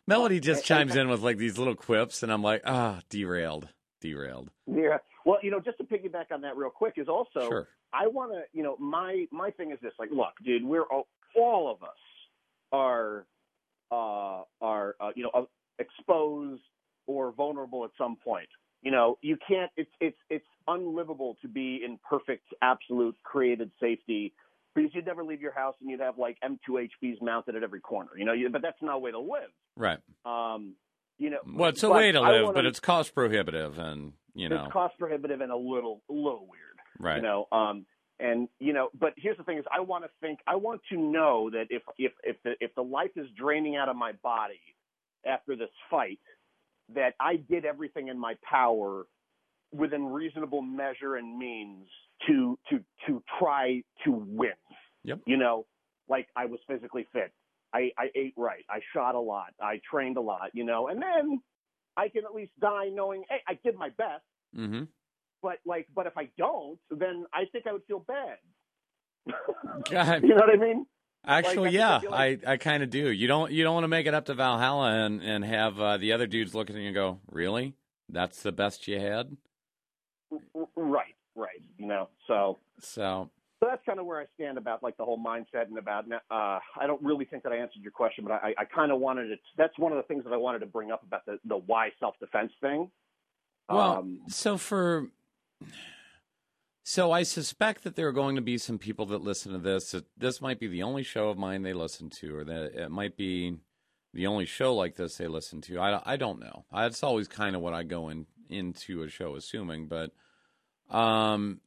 [SPEAKER 2] Melody just chimes in with like these little quips, and I'm like, ah, derailed, derailed.
[SPEAKER 4] Yeah. Well, you know, just to piggyback on that real quick is also,
[SPEAKER 2] Sure.
[SPEAKER 4] I want to, you know, my my thing is this. Like, look, dude, we're all, all of us are, uh, are uh, you know, uh, exposed or vulnerable at some point. You know, you can't. It's it's it's unlivable to be in perfect, absolute created safety. Because you'd never leave your house and you'd have like M two H Bs mounted at every corner, you know. You, but that's not a way to live,
[SPEAKER 2] right?
[SPEAKER 4] Um, you know,
[SPEAKER 2] well, it's a
[SPEAKER 4] but
[SPEAKER 2] way to
[SPEAKER 4] I
[SPEAKER 2] live,
[SPEAKER 4] wanna,
[SPEAKER 2] but it's cost prohibitive, and you know,
[SPEAKER 4] it's cost prohibitive and a little, a little weird,
[SPEAKER 2] right?
[SPEAKER 4] You know, um, and you know, but here's the thing: is I want to think, I want to know that if if if the if the life is draining out of my body after this fight, that I did everything in my power within reasonable measure and means to to to try to win.
[SPEAKER 2] Yep.
[SPEAKER 4] You know, like I was physically fit. I, I ate right. I shot a lot. I trained a lot, you know, and then I can at least die knowing, hey, I did my best.
[SPEAKER 2] Mm-hmm.
[SPEAKER 4] But like, but if I don't, then I think I would feel bad.
[SPEAKER 2] God.
[SPEAKER 4] You know what I mean?
[SPEAKER 2] Actually,
[SPEAKER 4] like,
[SPEAKER 2] yeah,
[SPEAKER 4] I, like,
[SPEAKER 2] I, I kind of do. You don't you don't want to make it up to Valhalla and, and have uh, the other dudes look at you and go, really? That's the best you had?
[SPEAKER 4] Right, right. You know, so
[SPEAKER 2] so
[SPEAKER 4] so that's kind of where I stand about like the whole mindset and about. Uh, I don't really think that I answered your question, but I, I kind of wanted to. That's one of the things that I wanted to bring up about the the why self defense thing.
[SPEAKER 2] Well,
[SPEAKER 4] um,
[SPEAKER 2] so for. So I suspect that there are going to be some people that listen to this. That this might be the only show of mine they listen to, or that it might be the only show like this they listen to. I, I don't know. That's always kind of what I go in, into a show assuming. But um,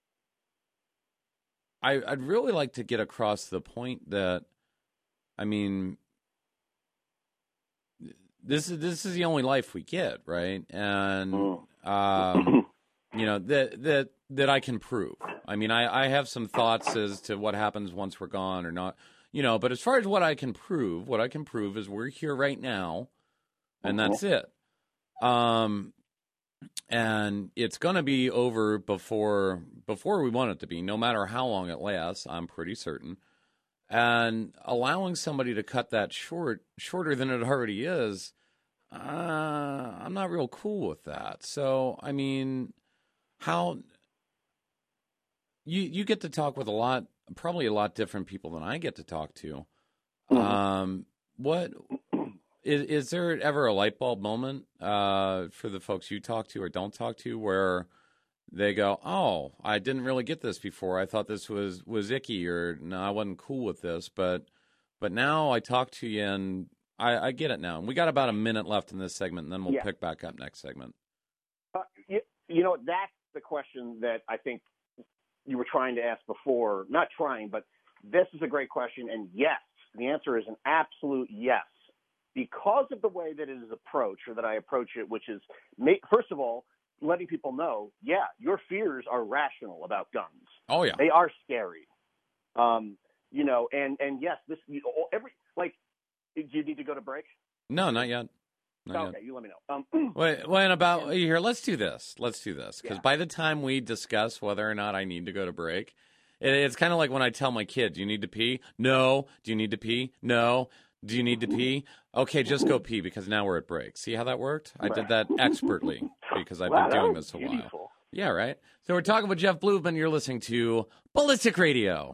[SPEAKER 2] I, I'd really like to get across the point that, I mean, this is this is the only life we get, right? And um, you know that that. that I can prove. I mean, I, I have some thoughts as to what happens once we're gone or not, you know, but as far as what I can prove, what I can prove is we're here right now, and that's it. Um, and it's going to be over before before we want it to be, no matter how long it lasts, I'm pretty certain. And allowing somebody to cut that short, shorter than it already is, uh, I'm not real cool with that. So, I mean, how... You you get to talk with a lot, probably a lot different people than I get to talk to.
[SPEAKER 4] Mm-hmm.
[SPEAKER 2] Um, what is, is there ever a light bulb moment uh, for the folks you talk to or don't talk to where they go, "Oh, I didn't really get this before. I thought this was, was icky, or no, I wasn't cool with this, but but now I talk to you and I, I get it now." And we got about a minute left in this segment, and then we'll
[SPEAKER 4] yeah.
[SPEAKER 2] pick back up next segment.
[SPEAKER 4] Uh, you, you know, that's the question that I think you were trying to ask before. Not trying, but this is a great question. And yes, the answer is an absolute yes. Because of the way that it is approached, or that I approach it, which is, first of all, letting people know, yeah, your fears are rational about guns.
[SPEAKER 2] Oh, yeah.
[SPEAKER 4] They are scary. Um, you know, and, and yes, this, every, like, do you need to go to break?
[SPEAKER 2] No, not yet. Not
[SPEAKER 4] okay,
[SPEAKER 2] yet.
[SPEAKER 4] you let me know. Um,
[SPEAKER 2] Wait, wait, about here. Let's do this. Let's do this because
[SPEAKER 4] yeah.
[SPEAKER 2] by the time we discuss whether or not I need to go to break, it, it's kind of like when I tell my kid, "Do you need to pee?" No. Do you need to pee? No. Do you need to pee? Okay, just go pee because now we're at break. See how that worked? I did that expertly because I've
[SPEAKER 4] wow,
[SPEAKER 2] been doing this a
[SPEAKER 4] beautiful.
[SPEAKER 2] while. Yeah, right. So we're talking with Jeff Bluvman. You're listening to Ballistic Radio.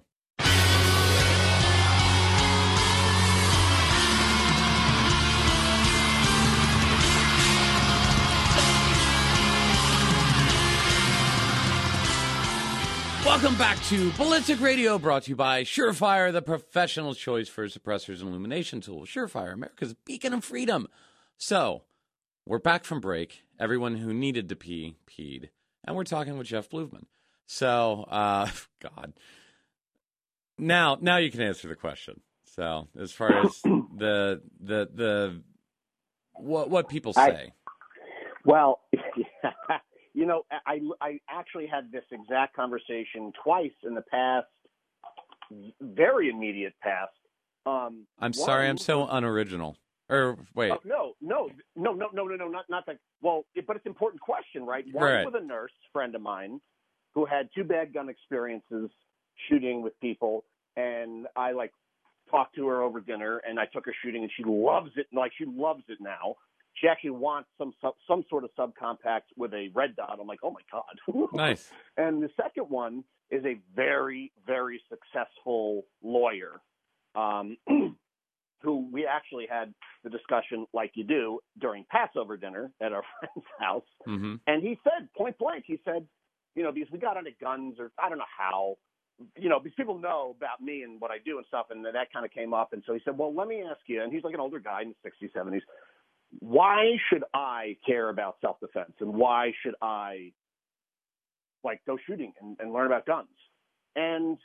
[SPEAKER 2] Welcome back to Ballistic Radio, brought to you by Surefire, the professional choice for suppressors and illumination tools. Surefire, America's beacon of freedom. So, we're back from break. Everyone who needed to pee, peed. And we're talking with Jeff Bluvman. So, uh, God. Now, now you can answer the question. So, as far as the, the, the, what, what people say.
[SPEAKER 4] I, well, you know, I, I actually had this exact conversation twice in the past, very immediate past. Um,
[SPEAKER 2] I'm sorry,
[SPEAKER 4] one,
[SPEAKER 2] I'm so unoriginal. Or, wait.
[SPEAKER 4] Uh, no, no, no, no, no, no, no, not, not that. Well, it, but it's an important question, right? One
[SPEAKER 2] right.
[SPEAKER 4] with a nurse friend of mine who had two bad gun experiences shooting with people. And I, like, talked to her over dinner, and I took her shooting, and she loves it. Like, she loves it now. She actually wants some some, some sort of subcompact with a red dot. I'm like, oh, my God.
[SPEAKER 2] Nice.
[SPEAKER 4] And the second one is a very, very successful lawyer um, who we actually had the discussion like you do during Passover dinner at our friend's house.
[SPEAKER 2] Mm-hmm.
[SPEAKER 4] And he said, point blank, he said, you know, because we got into guns, or I don't know how, you know, because people know about me and what I do and stuff, and that kind of came up. And so he said, well, let me ask you, and he's like an older guy in the sixties, seventies, why should I care about self-defense, and why should I, like, go shooting and, and learn about guns? And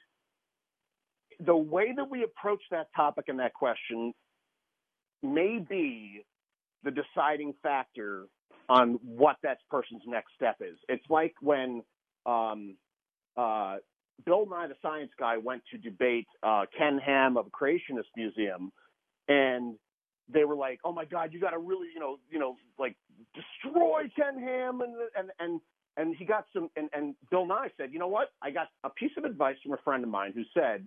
[SPEAKER 4] the way that we approach that topic and that question may be the deciding factor on what that person's next step is. It's like when um, uh, Bill Nye the Science Guy went to debate uh, Ken Ham of Creationist Museum, and they were like, "Oh my God, you got to really, you know, you know, like destroy Ken Ham," and and and and he got some. And, and Bill Nye said, "You know what? I got a piece of advice from a friend of mine who said,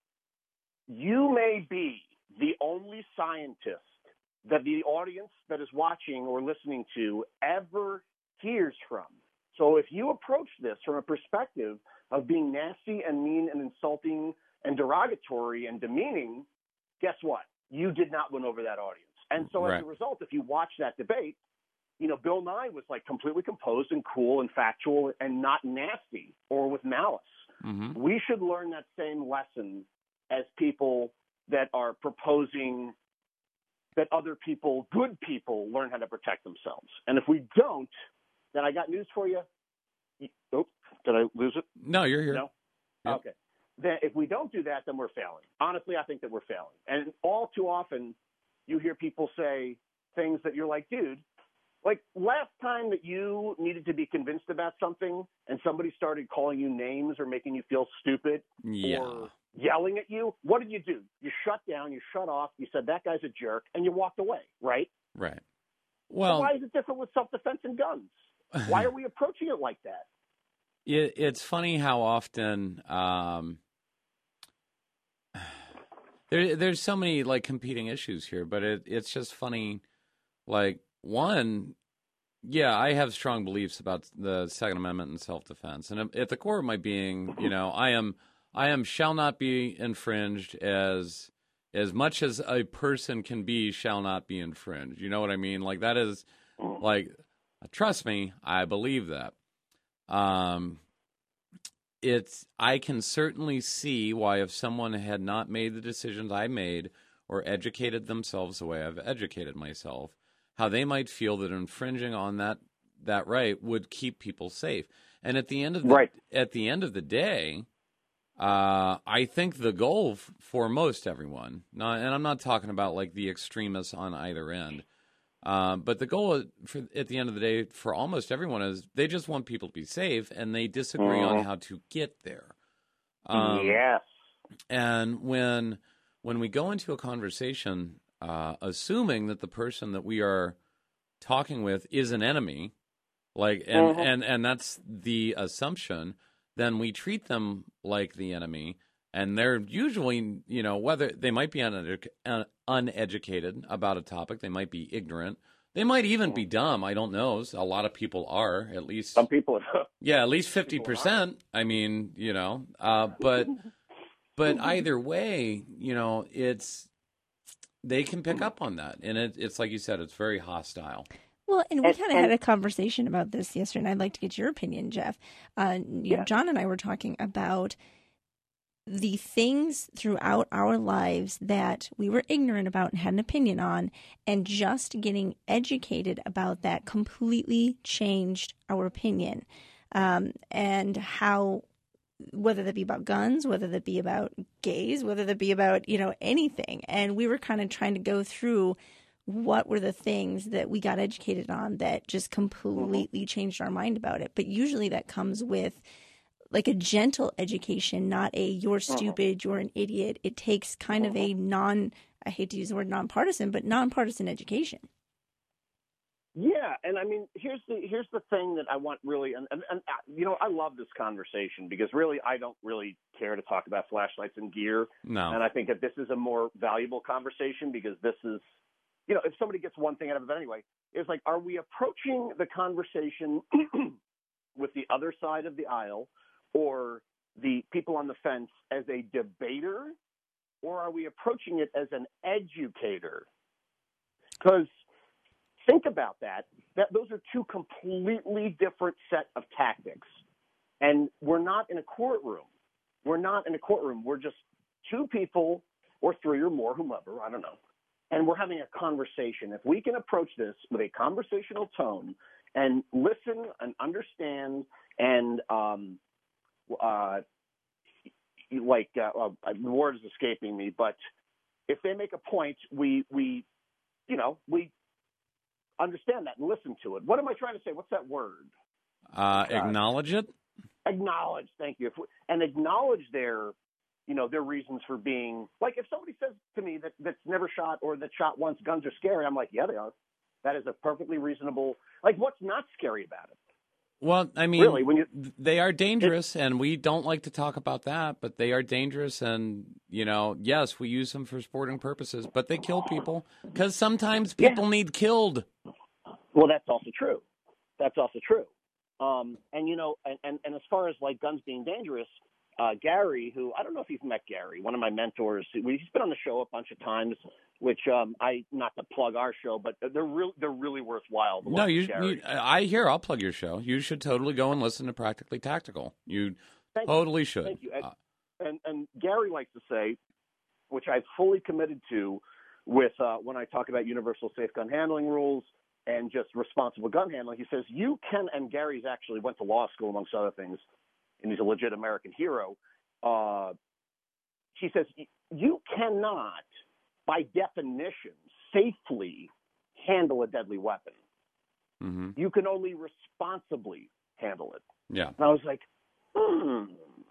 [SPEAKER 4] you may be the only scientist that the audience that is watching or listening to ever hears from. So if you approach this from a perspective of being nasty and mean and insulting and derogatory and demeaning, guess what? You did not win over that audience." And so as
[SPEAKER 2] Right.
[SPEAKER 4] a result, if you watch that debate, you know, Bill Nye was like completely composed and cool and factual and not nasty or with malice.
[SPEAKER 2] Mm-hmm.
[SPEAKER 4] We should learn that same lesson as people that are proposing that other people, good people, learn how to protect themselves. And if we don't, then I got news for you. Oh, did I lose it?
[SPEAKER 2] No, you're here.
[SPEAKER 4] No?
[SPEAKER 2] Yep.
[SPEAKER 4] Okay. Then if we don't do that, then we're failing. Honestly, I think that we're failing. And all too often, you hear people say things that you're like, dude, like last time that you needed to be convinced about something and somebody started calling you names or making you feel stupid
[SPEAKER 2] Yeah.
[SPEAKER 4] or yelling at you, what did you do? You shut down, you shut off, you said that guy's a jerk, and you walked away, right?
[SPEAKER 2] Right.
[SPEAKER 4] So
[SPEAKER 2] Well,
[SPEAKER 4] why is it different with self-defense and guns? Why are we approaching it like that?
[SPEAKER 2] it, it's funny how often um, there there's so many like competing issues here, but it, it's just funny. Like one, yeah, I have strong beliefs about the Second Amendment and self-defense, and at the core of my being, you know, I am I am shall not be infringed as as much as a person can be shall not be infringed. You know what I mean? Like that is like, trust me, I believe that. Um, it's I can certainly see why if someone had not made the decisions I made or educated themselves the way I've educated myself, how they might feel that infringing on that that right would keep people safe. And at the end of the
[SPEAKER 4] Right.
[SPEAKER 2] at the end of the day, uh, I think the goal f- for most everyone, not, and I'm not talking about like the extremists on either end, uh, but the goal for, at the end of the day for almost everyone is they just want people to be safe, and they disagree
[SPEAKER 4] Mhm.
[SPEAKER 2] on how to get there. Um,
[SPEAKER 4] Yes.
[SPEAKER 2] And when when we go into a conversation, uh, assuming that the person that we are talking with is an enemy, like, and,
[SPEAKER 4] Mhm.
[SPEAKER 2] and, and that's the assumption, then we treat them like the enemy. And they're usually, you know, whether they might be unedu- un- uneducated about a topic, they might be ignorant, they might even be dumb. I don't know. A lot of people are, at least.
[SPEAKER 4] Some people,
[SPEAKER 2] Yeah, at least fifty percent. I mean, you know, uh, but but either way, you know, it's they can pick up on that, and it, it's like you said, it's very hostile.
[SPEAKER 3] Well, and we
[SPEAKER 4] And-
[SPEAKER 3] kind of
[SPEAKER 4] and-
[SPEAKER 3] had a conversation about this yesterday, and I'd like to get your opinion, Jeff. Uh, you know,
[SPEAKER 4] Yeah.
[SPEAKER 3] John and I were talking about the things throughout our lives that we were ignorant about and had an opinion on, and just getting educated about that completely changed our opinion. Um, and how, whether that be about guns, whether that be about gays, whether that be about, you know, anything. And we were kind of trying to go through what were the things that we got educated on that just completely changed our mind about it. But usually that comes with like a gentle education, not a you're stupid, you're an idiot. It takes kind of a non, I hate to use the word nonpartisan, but nonpartisan education.
[SPEAKER 4] Yeah, and I mean, here's the here's the thing that I want really, and, and, and uh, you know, I love this conversation because really, I don't really care to talk about flashlights and gear,
[SPEAKER 2] No.
[SPEAKER 4] and I think that this is a more valuable conversation because this is, you know, if somebody gets one thing out of it anyway, it's like, are we approaching the conversation with the other side of the aisle or the people on the fence as a debater, or are we approaching it as an educator? Because think about that. That those are two completely different set of tactics. And we're not in a courtroom. We're not in a courtroom. We're just two people or three or more, whomever, I don't know. And we're having a conversation. If we can approach this with a conversational tone and listen and understand and um, uh, like uh, uh, the word is escaping me, but if they make a point, we we you know we understand that and listen to it. What am I trying to say? What's that word?
[SPEAKER 2] Uh, acknowledge it.
[SPEAKER 4] Acknowledge. Thank you. If we, and acknowledge their, you know, their reasons for being. Like if somebody says to me that that's never shot or that shot once, guns are scary. I'm like, yeah, they are. That is a perfectly reasonable. Like, what's not scary about it?
[SPEAKER 2] Well, I mean,
[SPEAKER 4] really, when you,
[SPEAKER 2] they are dangerous, and we don't like to talk about that, but they are dangerous, and, you know, yes, we use them for sporting purposes, but they kill people, because sometimes people yeah. need killed.
[SPEAKER 4] Well, that's also true. That's also true. Um, and, you know, and, and, and as far as, like, guns being dangerous, uh, Gary, who, I don't know if you've met Gary, one of my mentors, he's been on the show a bunch of times, which um, I, not to plug our show, but they're really, they're really worthwhile.
[SPEAKER 2] No, you, you, I hear, I'll plug your show. You should totally go and listen to Practically Tactical. You Thank totally
[SPEAKER 4] you.
[SPEAKER 2] should.
[SPEAKER 4] Thank you. And,
[SPEAKER 2] uh,
[SPEAKER 4] and, and Gary likes to say, which I've fully committed to with uh, when I talk about universal safe gun handling rules and just responsible gun handling, he says, you can, and Gary's actually went to law school, amongst other things, and he's a legit American hero. Uh, he says, you cannot, by definition, safely handle a deadly weapon.
[SPEAKER 2] Mm-hmm.
[SPEAKER 4] You can only responsibly handle it.
[SPEAKER 2] Yeah.
[SPEAKER 4] And I was like, hmm.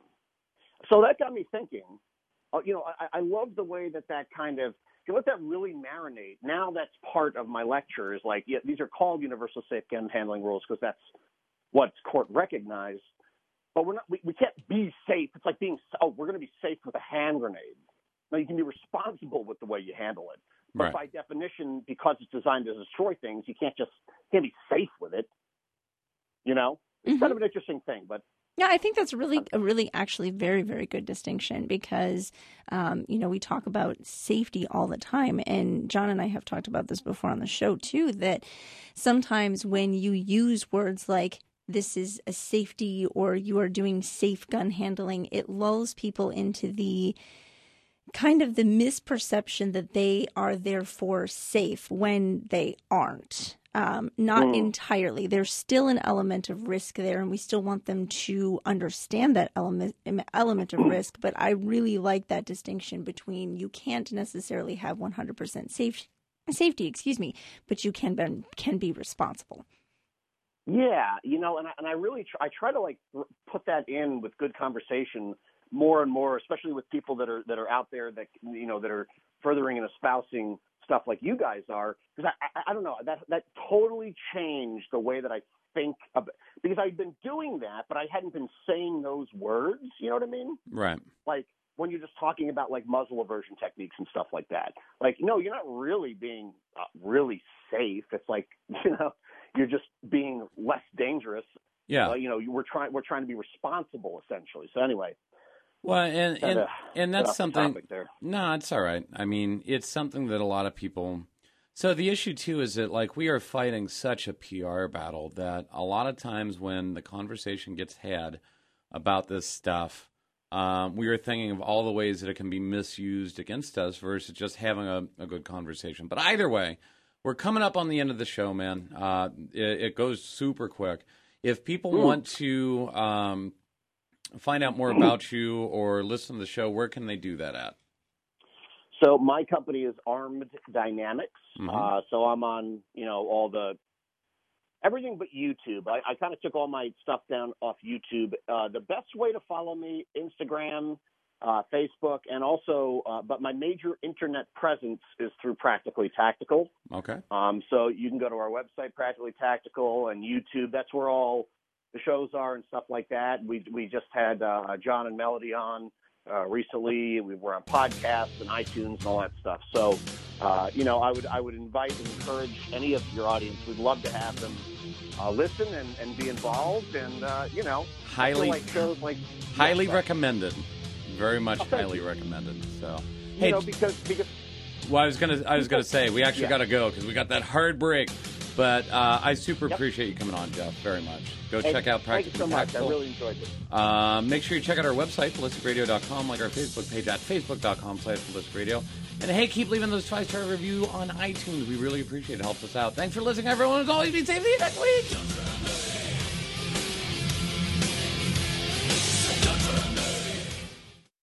[SPEAKER 4] So that got me thinking, uh, you know, I, I love the way that that kind of, you let that really marinate. Now that's part of my lecture is like, yeah, these are called universal safe gun handling rules because that's what's court recognized. But we're not, we, we can't be safe. It's like being, oh, we're going to be safe with a hand grenade. No, you can be responsible with the way you handle it. But
[SPEAKER 2] right.
[SPEAKER 4] by definition, because it's designed to destroy things, you can't just, can't be safe with it. You know? It's mm-hmm. kind of an interesting thing, but.
[SPEAKER 3] Yeah, I think that's really, a really actually very, very good distinction because, um, you know, we talk about safety all the time. And John and I have talked about this before on the show, too, that sometimes when you use words like this is a safety or you are doing safe gun handling, it lulls people into the kind of the misperception that they are therefore safe when they aren't. Um, not mm. entirely. There's still an element of risk there, and we still want them to understand that element element of risk. But I really like that distinction between you can't necessarily have one hundred percent safe, safety, excuse me, but you can be, can be responsible.
[SPEAKER 4] Yeah, you know, and I, and I really try, I try to like put that in with good conversation more and more, especially with people that are that are out there that you know that are furthering and espousing stuff like you guys are, because I, I I don't know that that totally changed the way that I think about, because I've been doing that, but I hadn't been saying those words. You know what I mean?
[SPEAKER 2] Right.
[SPEAKER 4] Like when you're just talking about like muzzle aversion techniques and stuff like that. Like, no, you're not really being uh, really safe. It's like you know you're just being less dangerous.
[SPEAKER 2] Yeah.
[SPEAKER 4] Uh, you know, we're trying we're trying to be responsible essentially. So anyway.
[SPEAKER 2] Well, and and,
[SPEAKER 4] uh,
[SPEAKER 2] and that's something.
[SPEAKER 4] There.
[SPEAKER 2] No, it's all right. I mean, it's something that a lot of people. So the issue too is that like we are fighting such a P R battle that a lot of times when the conversation gets had about this stuff, um, we are thinking of all the ways that it can be misused against us versus just having a, a good conversation. But either way, we're coming up on the end of the show, man. Uh, it, it goes super quick. If people mm. want to. Um, Find out more about you or listen to the show, where can they do that at?
[SPEAKER 4] So my company is Armed Dynamics.
[SPEAKER 2] Mm-hmm.
[SPEAKER 4] Uh, so I'm on, you know, all the, everything but YouTube. I, I kind of took all my stuff down off YouTube. Uh, the best way to follow me, Instagram, uh, Facebook, and also, uh, but my major internet presence is through Practically Tactical.
[SPEAKER 2] Okay.
[SPEAKER 4] Um, so you can go to our website, Practically Tactical, and YouTube. That's where all the shows are and stuff like that. We we just had uh, John and Melody on uh, recently. We were on podcasts and iTunes and all that stuff. So, uh, you know, I would I would invite and encourage any of your audience. We'd love to have them uh, listen and, and be involved. And uh, you know,
[SPEAKER 2] highly
[SPEAKER 4] like shows like
[SPEAKER 2] highly
[SPEAKER 4] yeah,
[SPEAKER 2] recommended. Very much
[SPEAKER 4] oh,
[SPEAKER 2] highly
[SPEAKER 4] you.
[SPEAKER 2] recommended. So,
[SPEAKER 4] you
[SPEAKER 2] hey,
[SPEAKER 4] know, because because.
[SPEAKER 2] Well, I was gonna, I was gonna say we actually
[SPEAKER 4] yeah.
[SPEAKER 2] got to go because we got that hard break. But uh, I super
[SPEAKER 4] Yep.
[SPEAKER 2] appreciate you coming on, Jeff. Very much. Go
[SPEAKER 4] Hey,
[SPEAKER 2] check out Practically
[SPEAKER 4] Thank you so much.
[SPEAKER 2] Tactical.
[SPEAKER 4] I really enjoyed this.
[SPEAKER 2] Uh, make sure you check out our website, ballistic radio dot com, like our Facebook page at facebook dot com slash ballistic radio. And hey, keep leaving those five star review on iTunes. We really appreciate it. It helps us out. Thanks for listening, everyone. As always, be safe. See you next week.